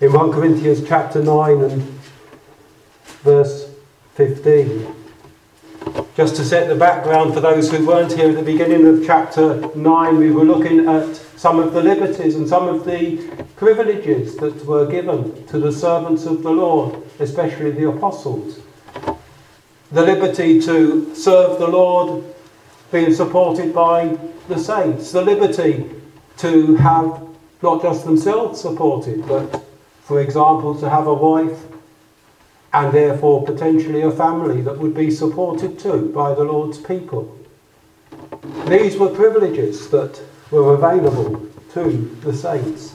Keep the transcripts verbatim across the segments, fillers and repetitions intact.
in First Corinthians chapter nine and verse fifteen. Just to set the background for those who weren't here at the beginning of chapter nine, we were looking at some of the liberties and some of the privileges that were given to the servants of the Lord, especially the apostles. The liberty to serve the Lord being supported by the saints. The liberty to have not just themselves supported, but, for example, to have a wife and therefore potentially a family that would be supported too by the Lord's people. These were privileges that were available to the saints.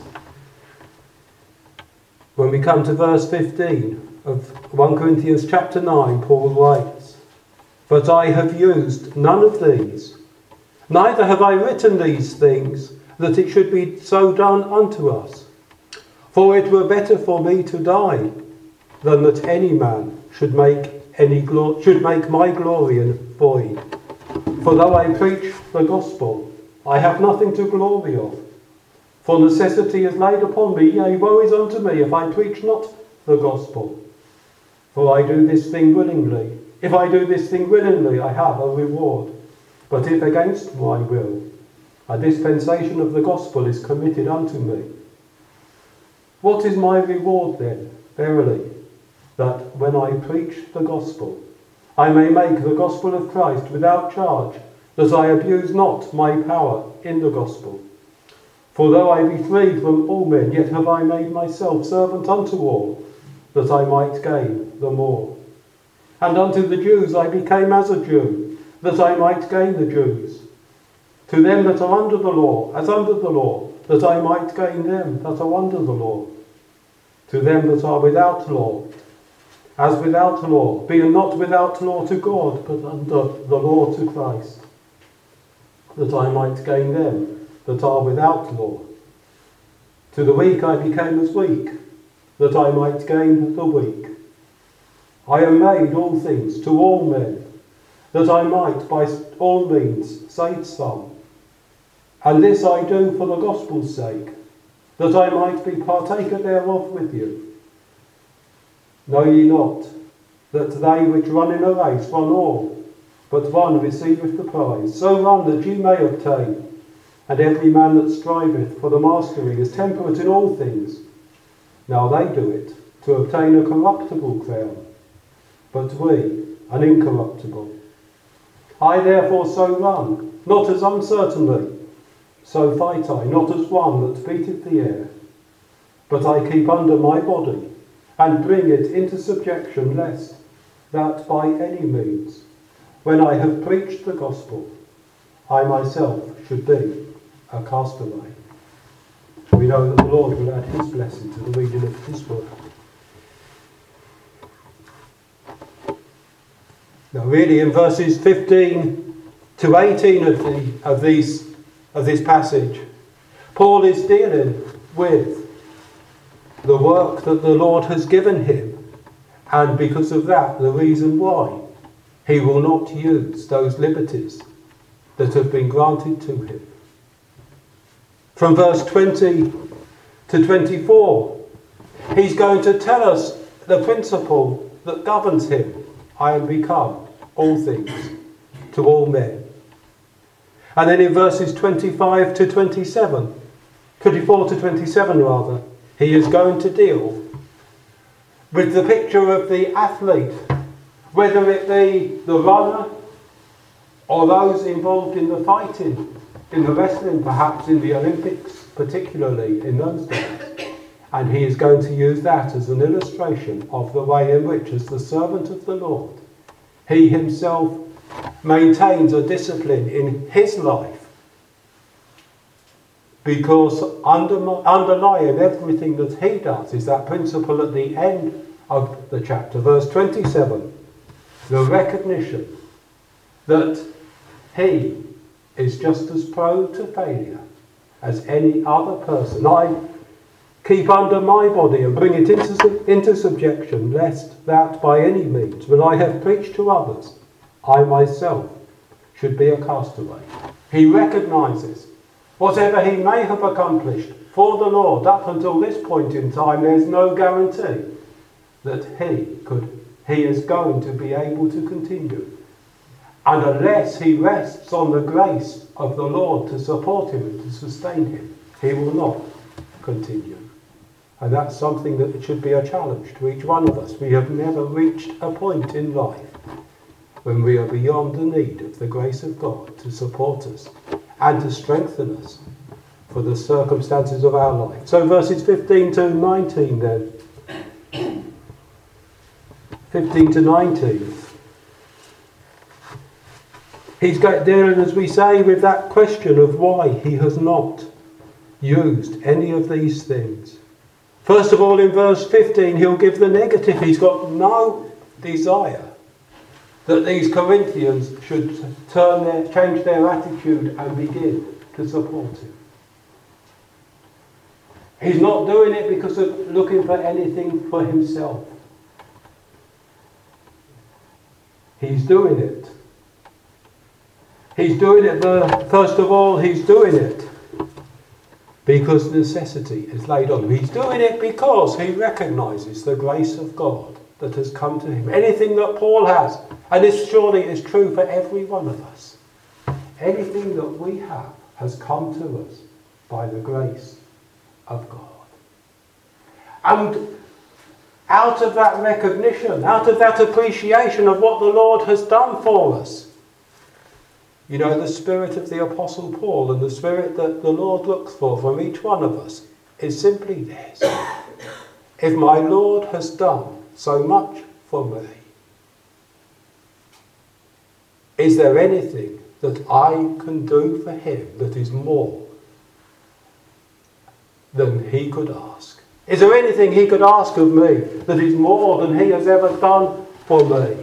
When we come to verse fifteen of First Corinthians chapter nine, Paul writes, "But I have used none of these, neither have I written these things, that it should be so done unto us. For it were better for me to die, than that any man should make any glo- should make my glory in void. For though I preach the gospel, I have nothing to glory of. For necessity is laid upon me, yea, woe is unto me if I preach not the gospel. For I do this thing willingly. If I do this thing willingly, I have a reward. But if against my will, a dispensation of the gospel is committed unto me. What is my reward then? Verily, that when I preach the gospel, I may make the gospel of Christ without charge, that I abuse not my power in the gospel. For though I be freed from all men, yet have I made myself servant unto all, that I might gain the more. And unto the Jews I became as a Jew, that I might gain the Jews. To them that are under the law, as under the law, that I might gain them that are under the law. To them that are without law, as without law, being not without law to God, but under the law to Christ, that I might gain them that are without law. To the weak I became as weak, that I might gain the weak. I am made all things to all men, that I might by all means save some. And this I do for the gospel's sake, that I might be partaker thereof with you. Know ye not that they which run in a race run all, but one receiveth the prize? So run that ye may obtain. And every man that striveth for the mastery is temperate in all things. Now they do it to obtain a corruptible crown, but we an incorruptible. I therefore so run, not as uncertainly, so fight I, not as one that beateth the air, but I keep under my body, and bring it into subjection, lest that by any means, when I have preached the gospel, I myself should be a castaway." We know that the Lord will add his blessing to the reading of his word. Now really in verses fifteen to eighteen of the of these of this passage, Paul is dealing with the work that the Lord has given him, and because of that, the reason why he will not use those liberties that have been granted to him. From verse twenty to twenty-four, he's going to tell us the principle that governs him. I am become all things to all men. And then in verses twenty-five to twenty-seven, twenty-four to twenty-seven rather, he is going to deal with the picture of the athlete, whether it be the runner or those involved in the fighting, in the wrestling, perhaps in the Olympics, particularly in those days. And he is going to use that as an illustration of the way in which, as the servant of the Lord, he himself maintains a discipline in his life, because under, underlying everything that he does is that principle at the end of the chapter, verse twenty-seven, the recognition that he is just as prone to failure as any other person. I keep under my body and bring it into, into subjection, lest that by any means, when I have preached to others, I myself should be a castaway. He recognises whatever he may have accomplished for the Lord, up until this point in time, there's no guarantee that he could, he is going to be able to continue. And unless he rests on the grace of the Lord to support him and to sustain him, he will not continue. And that's something that should be a challenge to each one of us. We have never reached a point in life when we are beyond the need of the grace of God to support us and to strengthen us for the circumstances of our life. So verses fifteen to nineteen then. fifteen to nineteen. He's dealing, as we say, with that question of why he has not used any of these things. First of all, in verse fifteen, he'll give the negative. He's got no desire that these Corinthians should turn their, change their attitude and begin to support him. He's not doing it because of looking for anything for himself. He's doing it. He's doing it, the, first of all, he's doing it because necessity is laid on him. He's doing it because he recognises the grace of God that has come to him. Anything that Paul has, and this surely is true for every one of us, anything that we have has come to us by the grace of God. And out of that recognition, out of that appreciation of what the Lord has done for us, you know, the spirit of the Apostle Paul and the spirit that the Lord looks for from each one of us is simply this. If my Lord has done so much for me, is there anything that I can do for him that is more than he could ask? Is there anything he could ask of me that is more than he has ever done for me?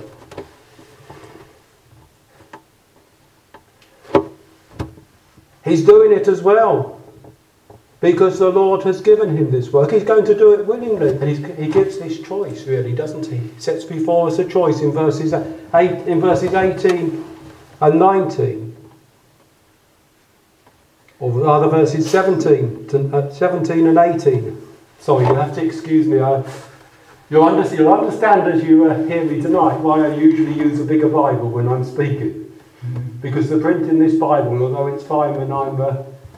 He's doing it as well because the Lord has given him this work. He's going to do it willingly, and he's, he gives this choice, really, doesn't he? He sets before us a choice in verses eight, in verses eighteen and nineteen, or rather verses seventeen to uh, seventeen and eighteen. Sorry, you'll have to excuse me. I, you'll, under, you'll understand as you uh, hear me tonight why I usually use a bigger Bible when I'm speaking. Because the print in this Bible, although it's fine when I'm... Uh,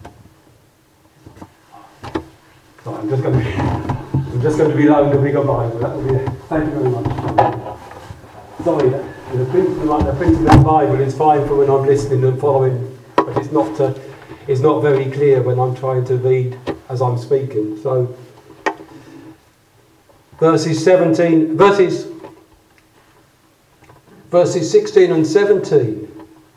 sorry, I'm just going to... I'm just going to be loaned a bigger Bible. That will be it. Thank you very much. Sorry, the print, the print in that Bible is fine for when I'm listening and following, but it's not. Uh, it's not very clear when I'm trying to read as I'm speaking. So, verses seventeen, verses, verses sixteen and seventeen.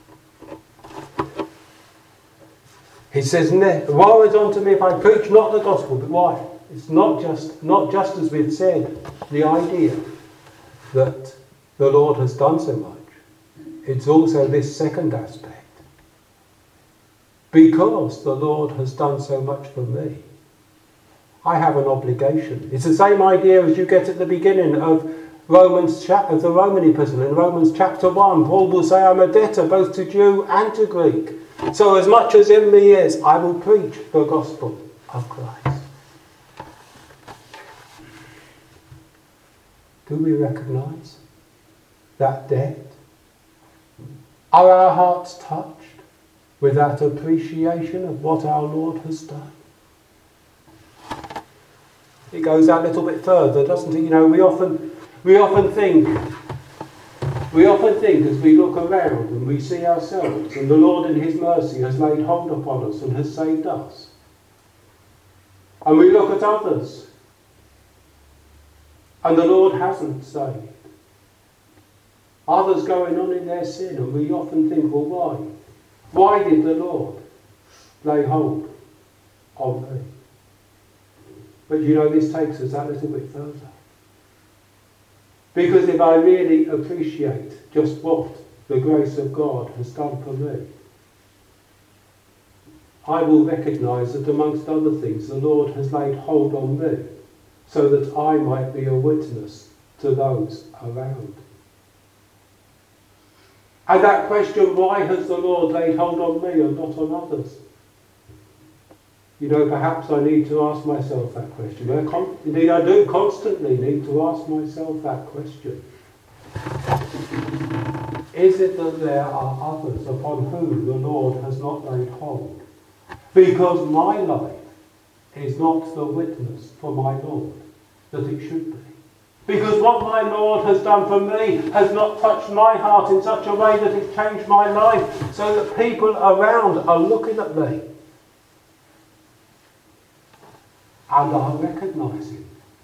He says, "Woe is unto me if I preach not the gospel." But why? It's not just, not just as we've said, the idea that the Lord has done so much. It's also this second aspect. Because the Lord has done so much for me, I have an obligation. It's the same idea as you get at the beginning of Romans chapter, of the Roman epistle. In Romans chapter one, Paul will say, "I'm a debtor both to Jew and to Greek. So as much as in me is, I will preach the gospel of Christ." Do we recognise that debt? Are our hearts touched with that appreciation of what our Lord has done? It goes that little bit further, doesn't it? You know, we often, we often think, we often think as we look around and we see ourselves, and the Lord in His mercy has laid hold upon us and has saved us. And we look at others, and the Lord hasn't saved. Others going on in their sin, and we often think, well, why? Why did the Lord lay hold on me? But you know, this takes us that little bit further. Because if I really appreciate just what the grace of God has done for me, I will recognise that amongst other things, the Lord has laid hold on me so that I might be a witness to those around. And that question, why has the Lord laid hold on me and not on others? You know, perhaps I need to ask myself that question. I con- Indeed, I do constantly need to ask myself that question. Is it that there are others upon whom the Lord has not laid hold? Because my life is not the witness for my Lord that it should be. Because what my Lord has done for me has not touched my heart in such a way that it's changed my life, so that people around are looking at me and are recognising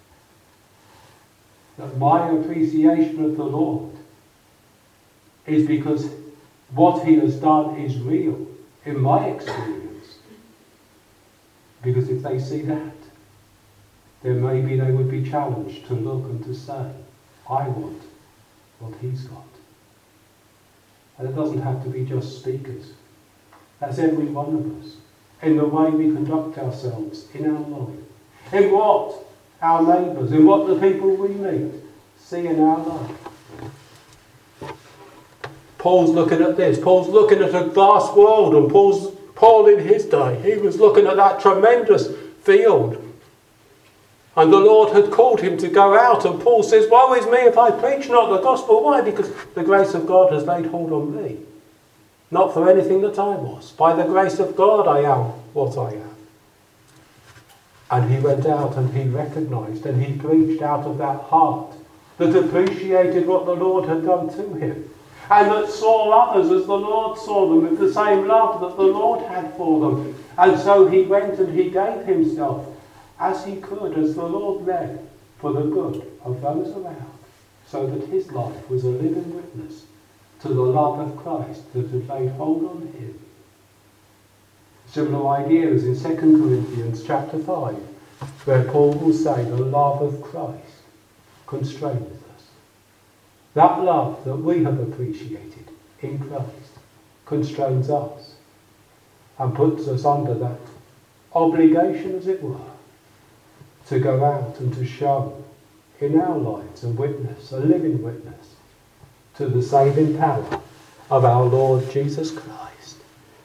that my appreciation of the Lord is because what he has done is real in my experience. Because if they see that, then maybe they would be challenged to look and to say, I want what he's got. And it doesn't have to be just speakers. That's every one of us. In the way we conduct ourselves in our life. In what our neighbours, in what the people we meet see in our life. Paul's looking at this. Paul's looking at a vast world, and Paul's, Paul in his day, he was looking at that tremendous field. And the Lord had called him to go out, and Paul says, woe is me if I preach not the gospel. Why? Because the grace of God has laid hold on me. Not for anything that I was. By the grace of God I am what I am. And he went out and he recognised and he preached out of that heart that appreciated what the Lord had done to him. And that saw others as the Lord saw them with the same love that the Lord had for them. And so he went and he gave himself as he could, as the Lord led, for the good of those around, so that his life was a living witness to the love of Christ that had laid hold on him. Similar idea is in Second Corinthians chapter five, where Paul will say the love of Christ constrains us. That love that we have appreciated in Christ constrains us and puts us under that obligation, as it were, to go out and to show in our lives a witness, a living witness, to the saving power of our Lord Jesus Christ.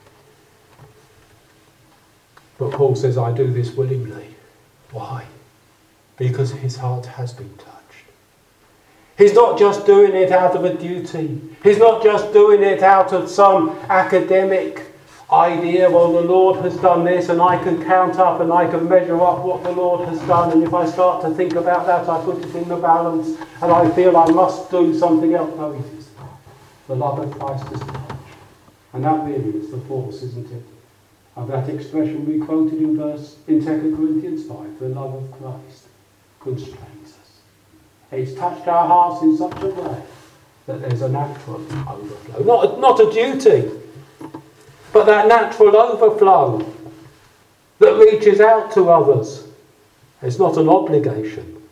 But Paul says, I do this willingly. Why? Because his heart has been touched. He's not just doing it out of a duty. He's not just doing it out of some academic idea, well, the Lord has done this and I can count up and I can measure up what the Lord has done, and if I start to think about that I put it in the balance and I feel I must do something else. No, it is. The love of Christ is touched. And that really is the force, isn't it, of that expression we quoted in verse in Second Corinthians five, the love of Christ constrains us. It's touched our hearts in such a way that there's a natural overflow. Not, not a duty, but that natural overflow that reaches out to others. It's not an obligation.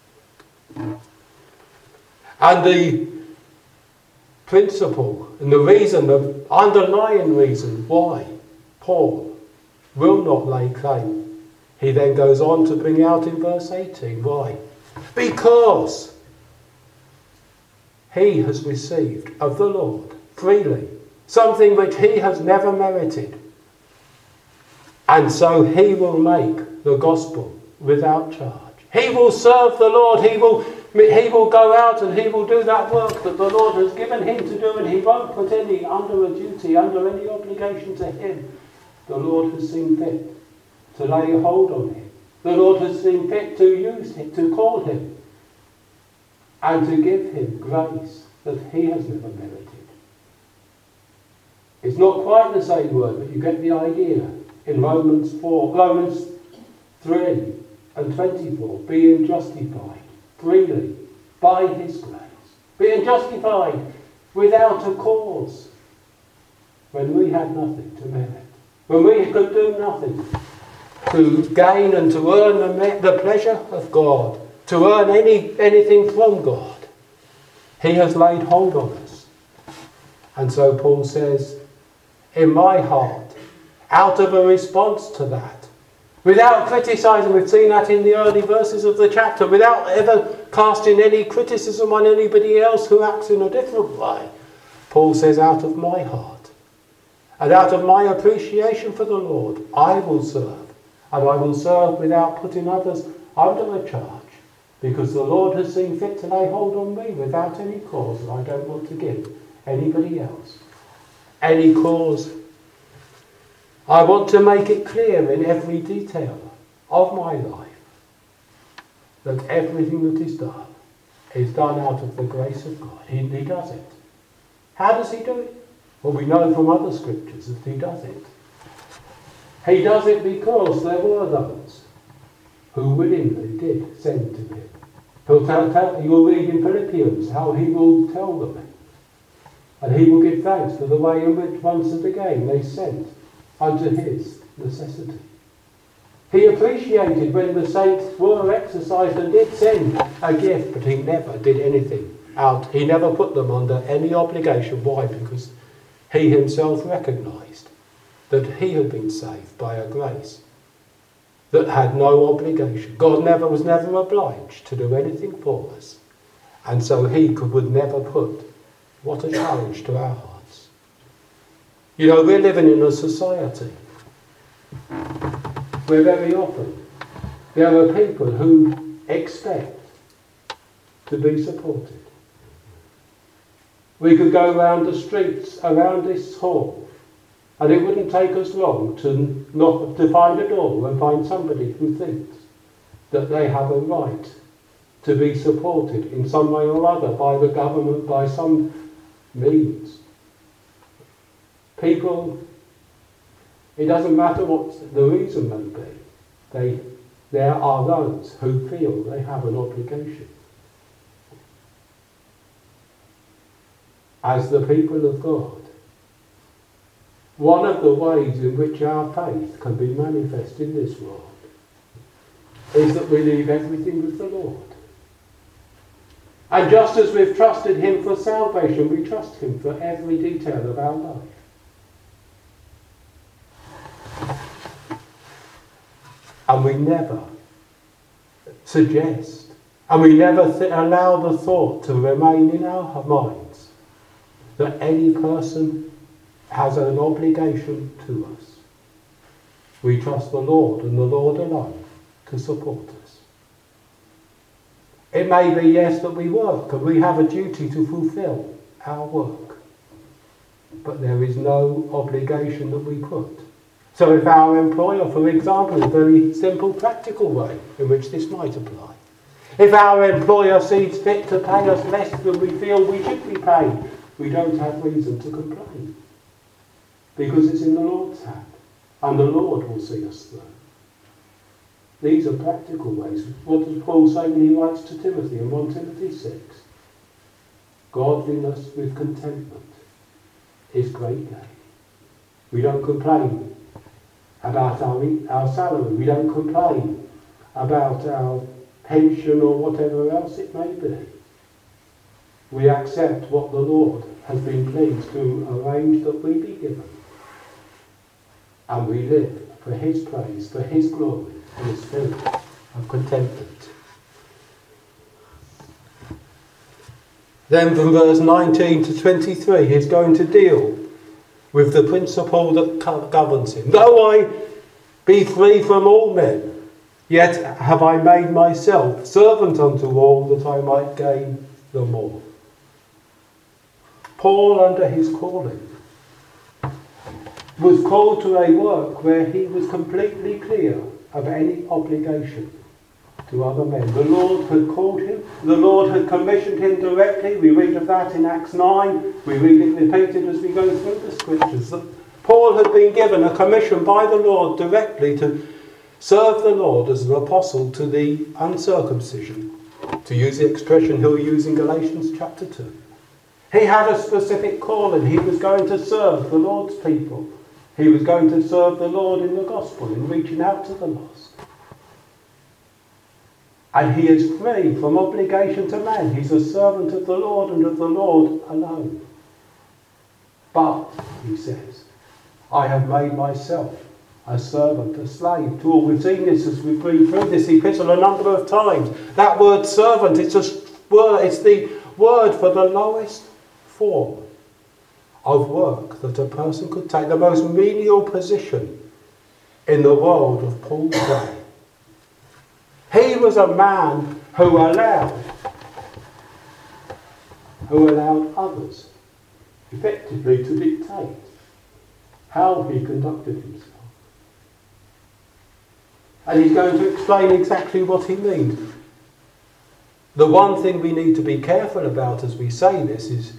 And the principle and the reason, the underlying reason why Paul will not lay claim, he then goes on to bring out in verse eighteen. Why? Because he has received of the Lord freely something which he has never merited. And so he will make the gospel without charge. He will serve the Lord. He will, he will go out and he will do that work that the Lord has given him to do, and he won't put any under a duty, under any obligation to him. The Lord has seen fit to lay a hold on him. The Lord has seen fit to use him, to call him, and to give him grace that he has never merited. It's not quite the same word, but you get the idea in Romans four, Romans three and twenty-four. Being justified freely by his grace. Being justified without a cause. When we had nothing to merit. When we could do nothing to gain and to earn the, the pleasure of God. To earn any anything from God. He has laid hold on us. And so Paul says, in my heart, out of a response to that, without criticising, we've seen that in the early verses of the chapter, without ever casting any criticism on anybody else who acts in a different way, Paul says, out of my heart, and out of my appreciation for the Lord, I will serve And I will serve without putting others under a charge, because the Lord has seen fit to lay hold on me without any cause, and I don't want to give anybody else any cause. I want to make it clear in every detail of my life that everything that is done is done out of the grace of God. He, he does it. How does he do it? Well, we know from other scriptures that he does it. He does it because there were those who willingly did send to him. He'll tell, tell, you'll read in Philippians how he will tell them. And he will give thanks for the way in which once and again they sent unto his necessity. He appreciated when the saints were exercised and did send a gift, but he never did anything out. He never put them under any obligation. Why? Because he himself recognised that he had been saved by a grace that had no obligation. God never was never obliged to do anything for us. And so he could, would never put, what a challenge to our hearts. You know, we're living in a society where very often there are people who expect to be supported. We could go around the streets around this hall, and it wouldn't take us long to knock, to find a door and find somebody who thinks that they have a right to be supported in some way or other by the government, by some means. People, it doesn't matter what the reason may be, they, there are those who feel they have an obligation. As the people of God, one of the ways in which our faith can be manifest in this world is that we leave everything with the Lord. And just as we've trusted him for salvation, we trust him for every detail of our life. And we never suggest, and we never th- allow the thought to remain in our minds that any person has an obligation to us. We trust the Lord and the Lord alone to support us. It may be, yes, that we work and we have a duty to fulfill our work, but there is no obligation that we put. So if our employer, for example, a very simple practical way in which this might apply, if our employer sees fit to pay us less than we feel we should be paid, we don't have reason to complain, because it's in the Lord's hand and the Lord will see us through. These are practical ways. What does Paul say when he writes to Timothy in First Timothy six? Godliness with contentment is great gain. We don't complain about our, our salary. We don't complain about our pension or whatever else it may be. We accept what the Lord has been pleased to arrange that we be given. And we live for his praise, for his glory, in a spirit of contentment. Then from verse nineteen to twenty-three, he's going to deal with the principle that governs him. Though I be free from all men, yet have I made myself servant unto all, that I might gain them all. Paul, under his calling, was called to a work where he was completely clear of any obligation to other men. The Lord had called him, the Lord had commissioned him directly. We read of that in Acts nine, we read it repeated as we go through the scriptures. That Paul had been given a commission by the Lord directly to serve the Lord as an apostle to the uncircumcision, to use the expression he'll use in Galatians chapter two. He had a specific calling. He was going to serve the Lord's people. He was going to serve the Lord in the gospel, in reaching out to the lost. And he is free from obligation to man. He's a servant of the Lord and of the Lord alone. But, he says, I have made myself a servant, a slave to all. We've seen this as we've been through this epistle a number of times. That word servant, it's a word, it's the word for the lowest form of work that a person could take, the most menial position in the world of Paul's day. He was a man who allowed, who allowed others effectively to dictate how he conducted himself. And he's going to explain exactly what he means. The one thing we need to be careful about as we say this is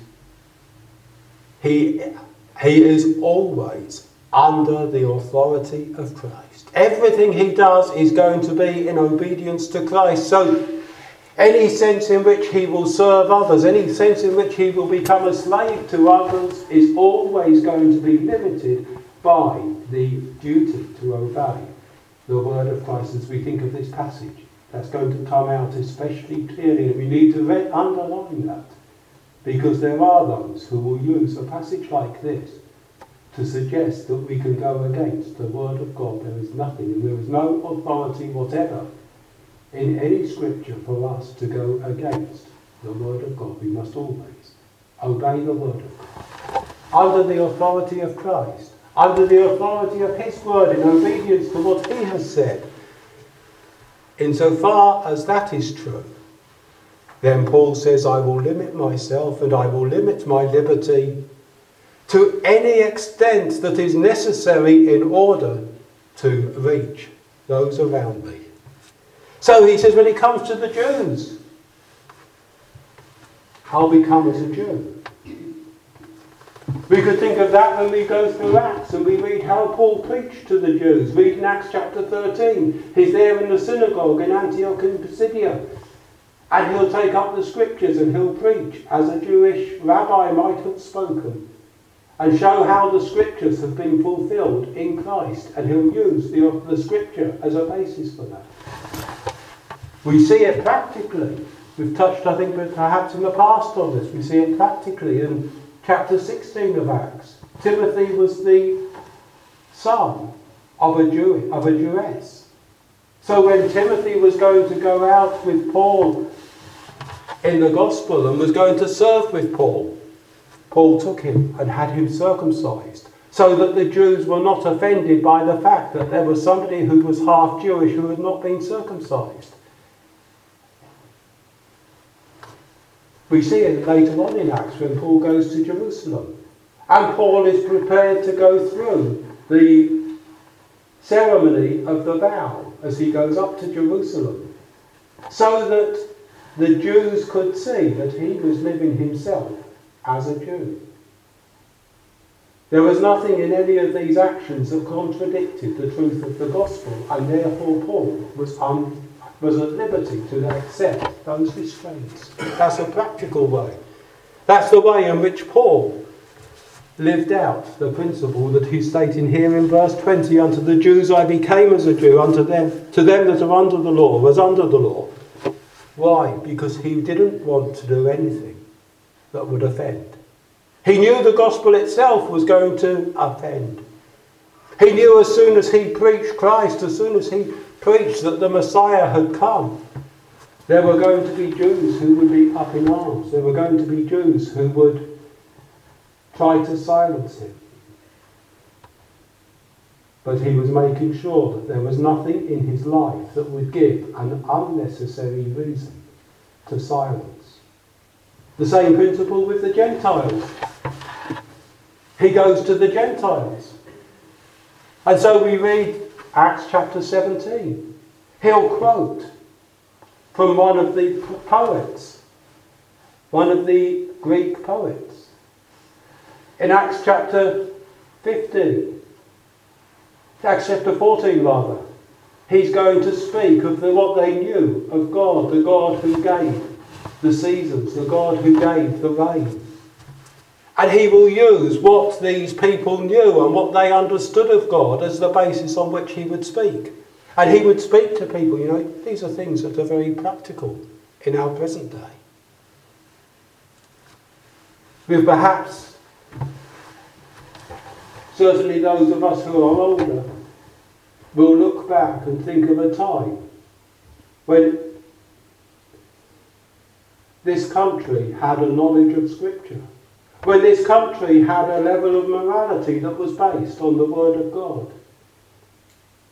he, he is always under the authority of Christ. Everything he does is going to be in obedience to Christ. So any sense in which he will serve others, any sense in which he will become a slave to others is always going to be limited by the duty to obey the word of Christ. As we think of this passage, that's going to come out especially clearly, and we need to re- underline that, because there are those who will use a passage like this to suggest that we can go against the word of God. There is nothing, and there is no authority whatever in any scripture for us to go against the word of God. We must always obey the word of God, under the authority of Christ, under the authority of his word, in obedience to what he has said. Insofar as that is true, then Paul says, I will limit myself and I will limit my liberty to any extent that is necessary in order to reach those around me. So he says, when it comes to the Jews, I'll become as a Jew. We could think of that when we go through Acts and we read how Paul preached to the Jews. Read in Acts chapter thirteen. He's there in the synagogue in Antioch in Pisidia. And he'll take up the scriptures and he'll preach as a Jewish rabbi might have spoken, and show how the scriptures have been fulfilled in Christ. And he'll use the, the scripture as a basis for that. We see it practically. We've touched, I think, perhaps in the past on this. We see it practically in chapter sixteen of Acts. Timothy was the son of a Jew, of a Jewess. So when Timothy was going to go out with Paul in the gospel and was going to serve with Paul, Paul took him and had him circumcised, so that the Jews were not offended by the fact that there was somebody who was half Jewish who had not been circumcised. We see it later on in Acts when Paul goes to Jerusalem. And Paul is prepared to go through the ceremony of the vow as he goes up to Jerusalem, so that the Jews could see that he was living himself as a Jew. There was nothing in any of these actions that contradicted the truth of the gospel, and therefore Paul was un was at liberty to accept those restraints. That's a practical way. That's the way in which Paul lived out the principle that he's stating here in verse twenty. Unto the Jews I became as a Jew, unto them, to them that are under the law, was under the law. Why? Because he didn't want to do anything that would offend. He knew the gospel itself was going to offend. He knew as soon as he preached Christ, as soon as he preached that the Messiah had come, there were going to be Jews who would be up in arms. There were going to be Jews who would try to silence him. But he was making sure that there was nothing in his life that would give an unnecessary reason to silence. The same principle with the Gentiles. He goes to the Gentiles. And so we read Acts chapter seventeen. He'll quote from one of the poets, one of the Greek poets. In Acts chapter fifteen, Acts chapter fourteen rather, he's going to speak of the, what they knew of God, the God who gave the seasons, the God who gave the rain. And he will use what these people knew and what they understood of God as the basis on which he would speak. And he would speak to people, you know, these are things that are very practical in our present day. With perhaps, certainly those of us who are older, will look back and think of a time when this country had a knowledge of Scripture, when this country had a level of morality that was based on the Word of God.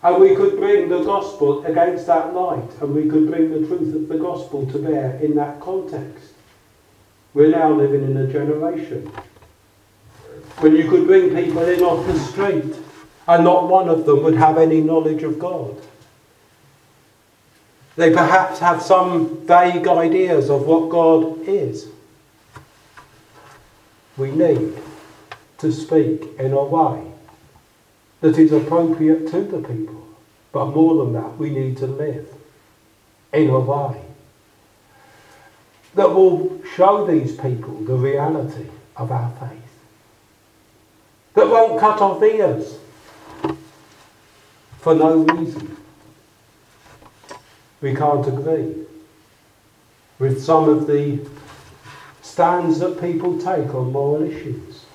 And we could bring the gospel against that light, and we could bring the truth of the gospel to bear in that context. We're now living in a generation when you could bring people in off the street and not one of them would have any knowledge of God. They perhaps have some vague ideas of what God is. We need to speak in a way that is appropriate to the people. But more than that, we need to live in a way that will show these people the reality of our faith. That won't cut off ears for no reason. We can't agree with some of the stands that people take on moral issues.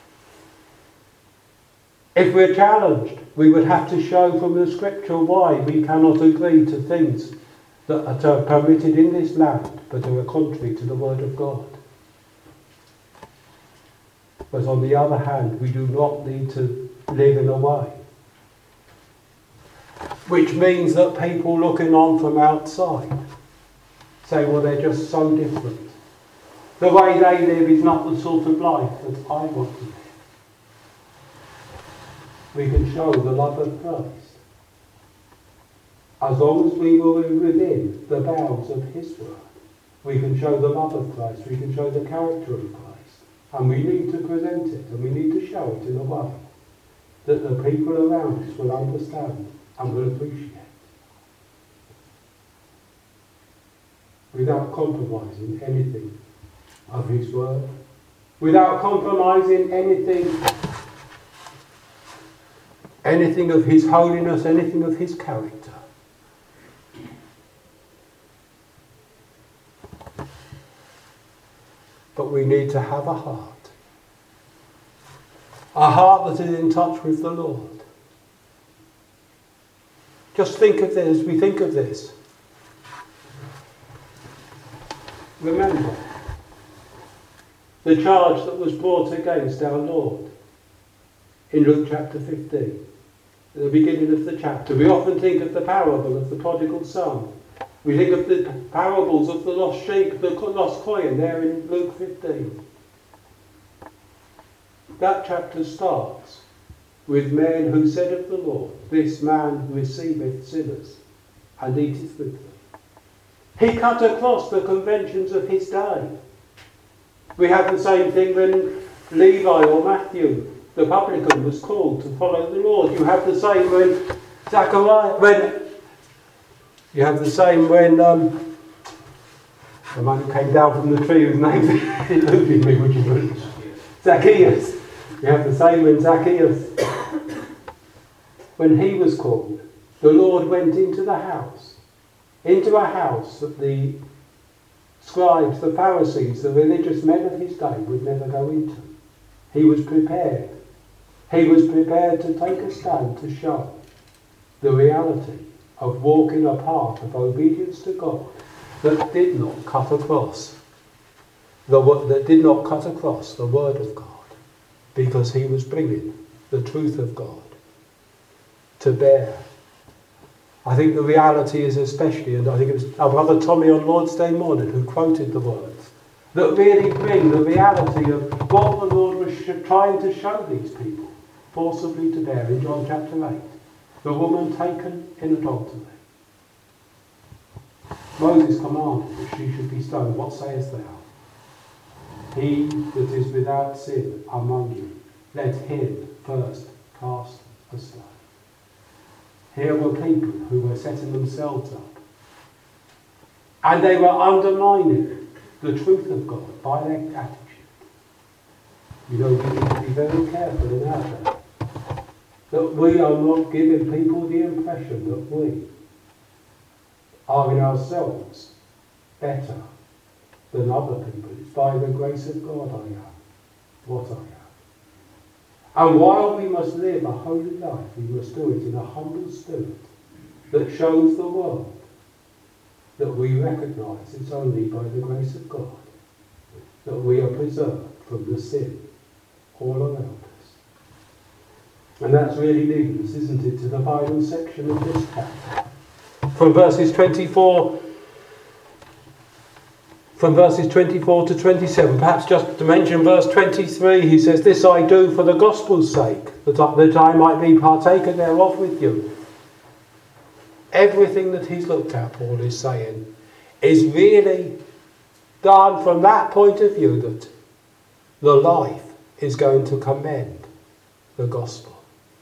If we're challenged, we would have to show from the scripture why we cannot agree to things that are permitted in this land but are contrary to the word of God. But on the other hand, we do not need to live in a way which means that people looking on from outside say, well, they're just so different. The way they live is not the sort of life that I want to live. We can show the love of Christ as long as we were within the bounds of his word. We can show the love of Christ, we can show the character of Christ, and we need to present it, and we need to show it in a way that the people around us will understand and will appreciate, without compromising anything of his word, without compromising anything, anything of his holiness, anything of his character. But we need to have a heart, a heart that is in touch with the Lord. Just think of this, as we think of this. Remember the charge that was brought against our Lord in Luke chapter fifteen, at the beginning of the chapter. We often think of the parable of the prodigal son. We think of the parables of the lost sheep, the lost coin there in Luke fifteen. That chapter starts with men who said of the Lord, this man receiveth sinners and eateth with them. He cut across the conventions of his day. We have the same thing when Levi or Matthew, the publican, was called to follow the Lord. You have the same when Zachariah, when you have the same when um, the man who came down from the tree whose name eluded me, which is Zacchaeus. You have the same when Zacchaeus, when he was called, the Lord went into the house, into a house that the scribes, the Pharisees, the religious men of his day would never go into. He was prepared. He was prepared to take a stand to show the reality of walking a path of obedience to God that did not cut across the that did not cut across the word of God, because he was bringing the truth of God to bear. I think the reality is especially, and I think it was our brother Tommy on Lord's Day morning who quoted the words, that really bring the reality of what the Lord was trying to show these people forcibly to bear in John chapter eight. The woman taken in adultery. Moses commanded that she should be stoned. What sayest thou? He that is without sin among you, let him first cast a stone. Here were people who were setting themselves up, and they were undermining the truth of God by their attitude. You know, we need to be very careful in our day that we are not giving people the impression that we are in ourselves better than other people. It's by the grace of God I am what I am. And while we must live a holy life, we must do it in a humble spirit that shows the world that we recognise it's only by the grace of God that we are preserved from the sin all around us. And that's really leading us, isn't it, to the final section of this chapter. From verses twenty-four, from verses twenty-four to twenty-seven, perhaps just to mention verse twenty-three, he says, "This I do for the gospel's sake, that I, that I might be partaker thereof with you." Everything that he's looked at, Paul is saying, is really done from that point of view that the life is going to commend the gospel.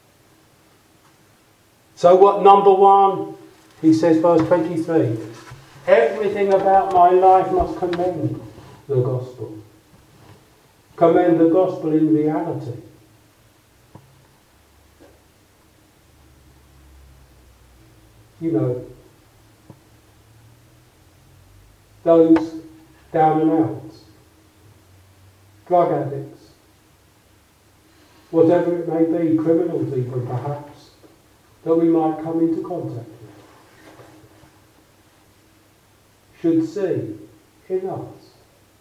So what, number one, he says, verse twenty-three, everything about my life must commend the gospel. Commend the gospel in reality. You know, those down and outs, drug addicts, whatever it may be, criminals even perhaps, that we might come into contact with, should see in us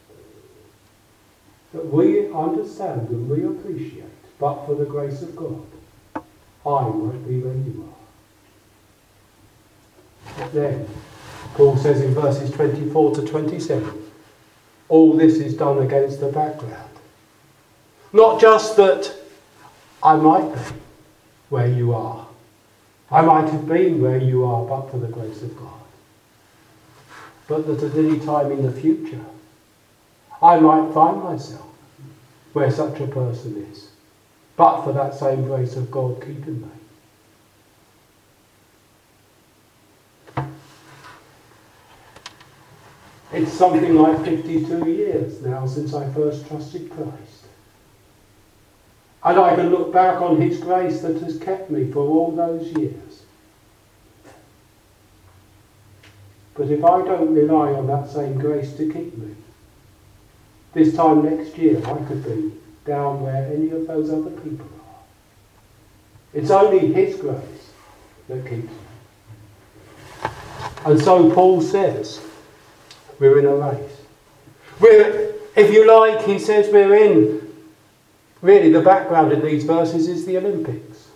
that we understand and we appreciate, but for the grace of God, I might be where you are. But then, Paul says in verses twenty-four to twenty-seven, all this is done against the background. Not just that I might be where you are. I might have been where you are, but for the grace of God. But that at any time in the future, I might find myself where such a person is, but for that same grace of God keeping me. It's something like fifty-two years now since I first trusted Christ. And I can look back on his grace that has kept me for all those years. But if I don't rely on that same grace to keep me, this time next year I could be down where any of those other people are. It's only his grace that keeps me. And so Paul says, we're in a race. We're, if you like, he says we're in, really the background in these verses is the Olympics.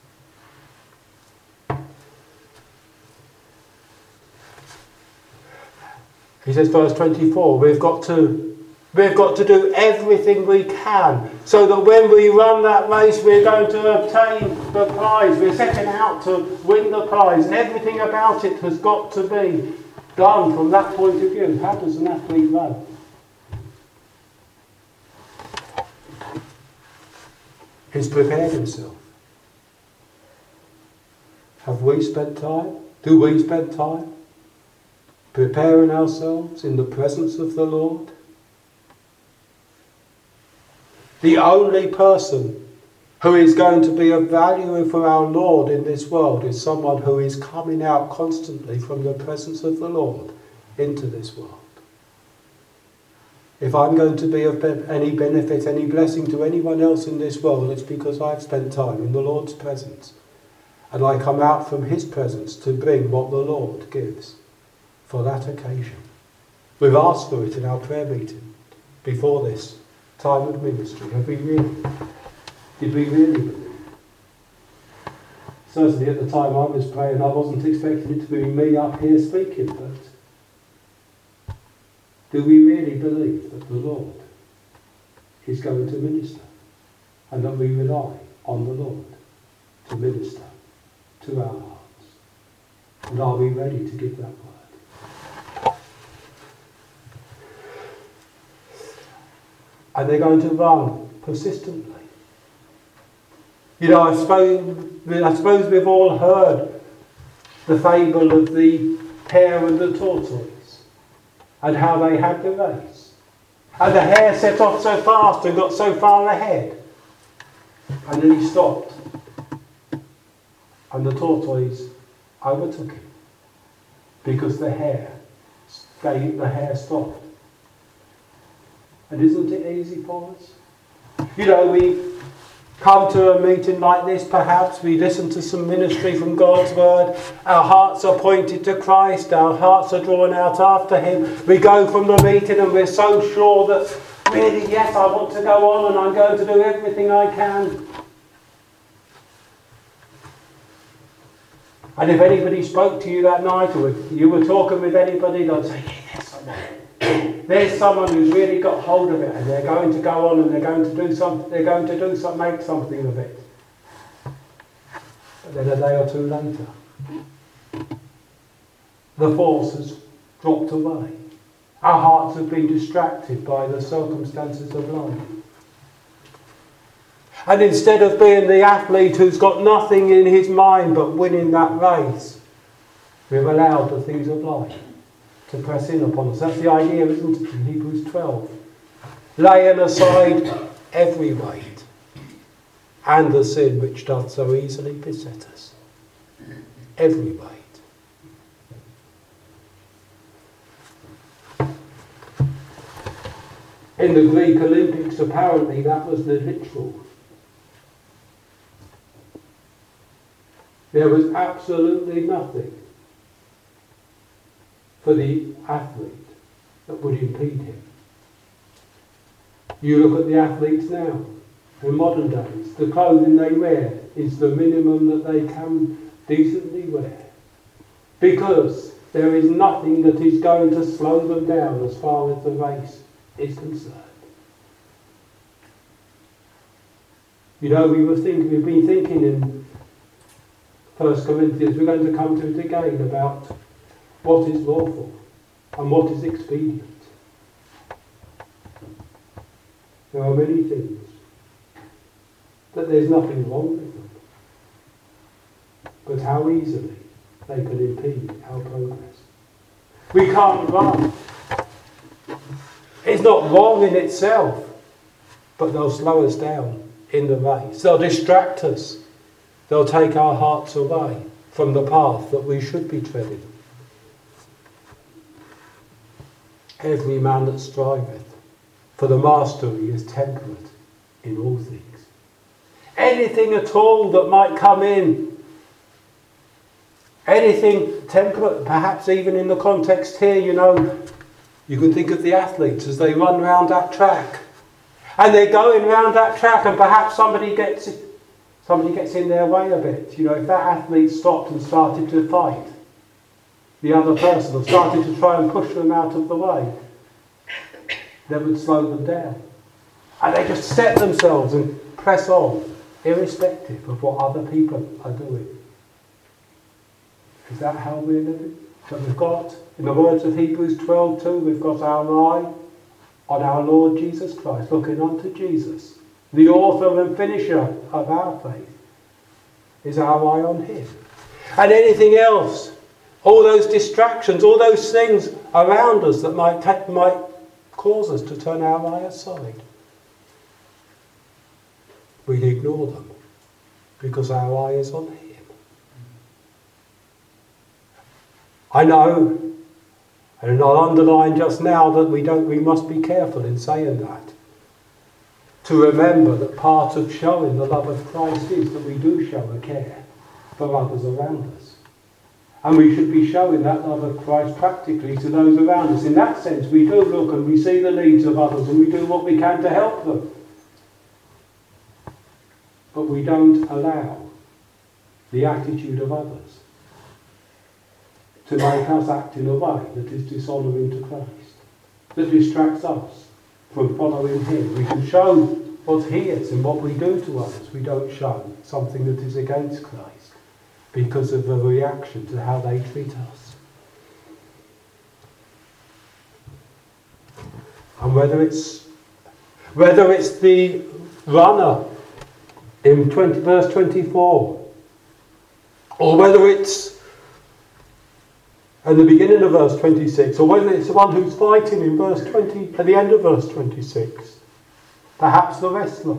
He says, verse twenty-four, we've got to, we've got to do everything we can so that when we run that race, we're going to obtain the prize. We're setting out to win the prize, and everything about it has got to be done from that point of view. How does an athlete run? He's prepared himself. Have we spent time? Do we spend time preparing ourselves in the presence of the Lord? The only person who is going to be of value for our Lord in this world is someone who is coming out constantly from the presence of the Lord into this world. If I'm going to be of any benefit, any blessing to anyone else in this world, it's because I've spent time in the Lord's presence. And I come out from his presence to bring what the Lord gives for that occasion. We've asked for it in our prayer meeting before this time of ministry. Have we really? Did we really believe? Certainly at the time I was praying, I wasn't expecting it to be me up here speaking, but do we really believe that the Lord is going to minister and that we rely on the Lord to minister to our hearts? And are we ready to give that word? And they're going to run persistently. You know, I suppose, I suppose we've all heard the fable of the hare and the tortoise and how they had the race. And the hare set off so fast and got so far ahead. And then he stopped. And the tortoise overtook him because the hare, the hare stopped. And isn't it easy for us? You know, we come to a meeting like this, perhaps we listen to some ministry from God's word, our hearts are pointed to Christ, our hearts are drawn out after him. We go from the meeting and we're so sure that really, yes, I want to go on and I'm going to do everything I can. And if anybody spoke to you that night, or if you were talking with anybody, they'd say, yeah, there's someone. There's someone who's really got hold of it, and they're going to go on and they're going to do something, they're going to do some, make something of it. But then a day or two later, the force has dropped away. Our hearts have been distracted by the circumstances of life. And instead of being the athlete who's got nothing in his mind but winning that race, we've allowed the things of life to press in upon us. That's the idea, isn't it, in Hebrews twelve? Laying aside every weight and the sin which doth so easily beset us. Every weight. In the Greek Olympics, apparently that was the literal. There was absolutely nothing for the athlete that would impede him. You look at the athletes now, in modern days, the clothing they wear is the minimum that they can decently wear. Because there is nothing that is going to slow them down as far as the race is concerned. You know, we were thinking, we've been thinking in First Corinthians, we're going to come to it again about what is lawful and what is expedient. There are many things that there's nothing wrong with them, but how easily they can impede our progress. We can't run. It's not wrong in itself, but they'll slow us down in the race. They'll distract us. They'll take our hearts away from the path that we should be treading. Every man that striveth for the mastery is temperate in all things. Anything at all that might come in, anything temperate, perhaps even in the context here, you know, you can think of the athletes as they run round that track. And they're going round that track, and perhaps somebody gets somebody gets in their way a bit. You know, if that athlete stopped and started to fight the other person, or started to try and push them out of the way, that would slow them down. And they just set themselves and press on, irrespective of what other people are doing. Is that how we're living? But we've got, in the words of Hebrews twelve two, we've got our eye on our Lord Jesus Christ, looking unto Jesus, the author and finisher of our faith. Is our eye on him? And anything else, all those distractions, all those things around us that might ta- might cause us to turn our eye aside, we ignore them because our eye is on him. I know, and I'll underline just now that we don't. We must be careful in saying that. To remember that part of showing the love of Christ is that we do show a care for others around us. And we should be showing that love of Christ practically to those around us. In that sense, we do look and we see the needs of others and we do what we can to help them. But we don't allow the attitude of others to make us act in a way that is dishonouring to Christ, that distracts us from following him. We can show what he is and what we do to others. We don't show something that is against Christ because of the reaction to how they treat us. And whether it's whether it's the runner in twenty, verse twenty-four, or whether it's at the beginning of verse twenty-six, or whether it's the one who's fighting in verse twenty, at the end of verse twenty-six, perhaps the wrestler.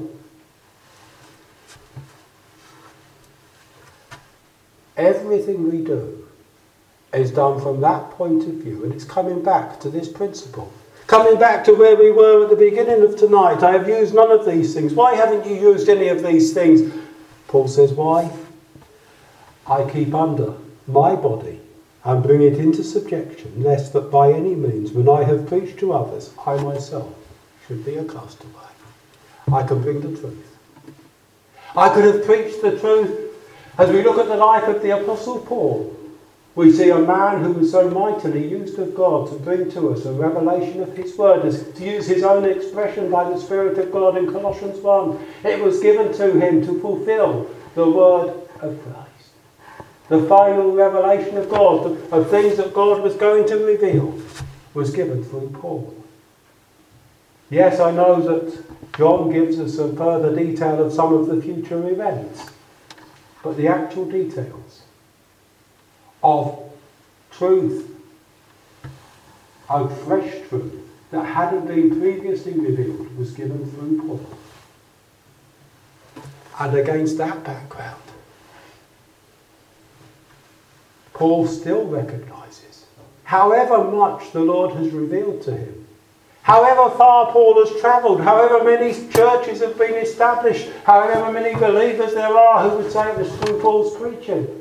Everything we do is done from that point of view, and it's coming back to this principle. Coming back to where we were at the beginning of tonight. I have used none of these things. Why haven't you used any of these things? Paul says, why? I keep under my body and bring it into subjection, lest that by any means, when I have preached to others, I myself should be a castaway. I can bring the truth. I could have preached the truth As we look at the life of the Apostle Paul, we see a man who was so mightily used of God to bring to us a revelation of his word, as to use his own expression by the Spirit of God in Colossians one. It was given to him to fulfill the word of Christ. The final revelation of God, of things that God was going to reveal, was given through Paul. Yes, I know that John gives us a further detail of some of the future events, but the actual details of truth, of fresh truth that hadn't been previously revealed, was given through Paul. And against that background, Paul still recognises, however much the Lord has revealed to him, however far Paul has travelled, however many churches have been established, however many believers there are who would say it was through Paul's preaching,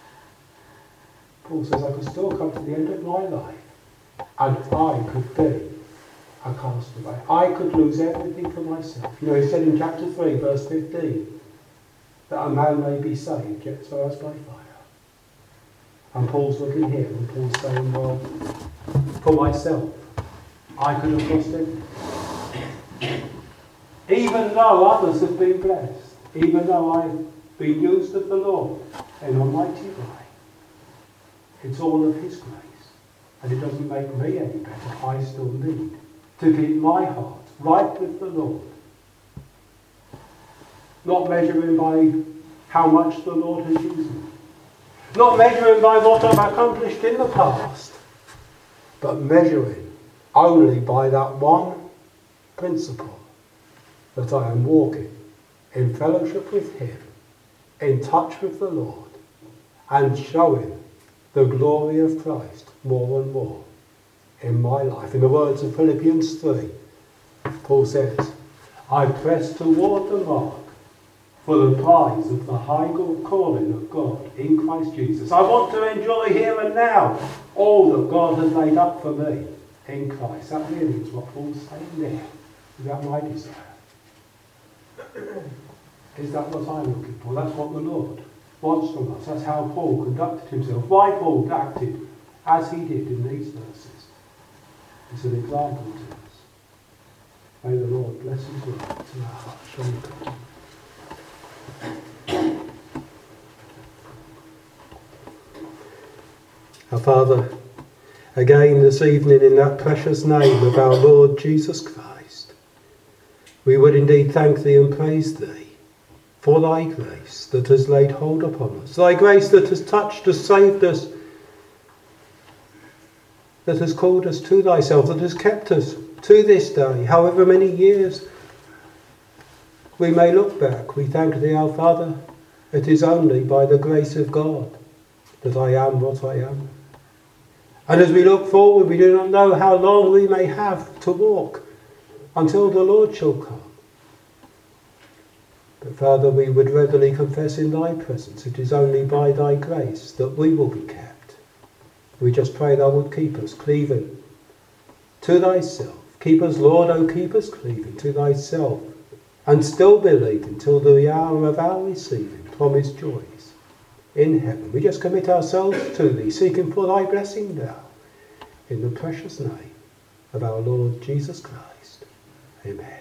Paul says, I could still come to the end of my life and I could be a castaway. I could lose everything for myself. You know, he said in chapter three, verse fifteen, that a man may be saved, yet so as by fire. And Paul's looking here and Paul's saying, well, for myself, I could have lost everything. Even though others have been blessed, even though I've been used of the Lord in a mighty way, it's all of his grace. And it doesn't make me any better. I still need to keep my heart right with the Lord. Not measuring by how much the Lord has used me. Not measuring by what I've accomplished in the past. But measuring only by that one principle, that I am walking in fellowship with him, in touch with the Lord, and showing the glory of Christ more and more in my life. In the words of Philippians three, Paul says, I press toward the mark for the prize of the high calling of God in Christ Jesus. I want to enjoy here and now all that God has laid up for me in Christ. That really is what Paul's saying there. Is that my desire? Is that what I'm looking for? That's what the Lord wants from us. That's how Paul conducted himself. Why Paul acted as he did in these verses. It's an example to us. May the Lord bless his word to our hearts. Shall we pray? Our Father, again this evening in that precious name of our Lord Jesus Christ, we would indeed thank thee and praise thee for thy grace that has laid hold upon us, thy grace that has touched us, saved us, that has called us to thyself, that has kept us to this day, however many years we may look back. We thank thee, our Father, it is only by the grace of God that I am what I am. And as we look forward, we do not know how long we may have to walk until the Lord shall come. But Father, we would readily confess in thy presence, it is only by thy grace that we will be kept. We just pray thou would keep us cleaving to thyself. Keep us, Lord, oh keep us cleaving to thyself, and still believing till the hour of our receiving promised joys in heaven. We just commit ourselves to thee, seeking for thy blessing now, in the precious name of our Lord Jesus Christ. Amen.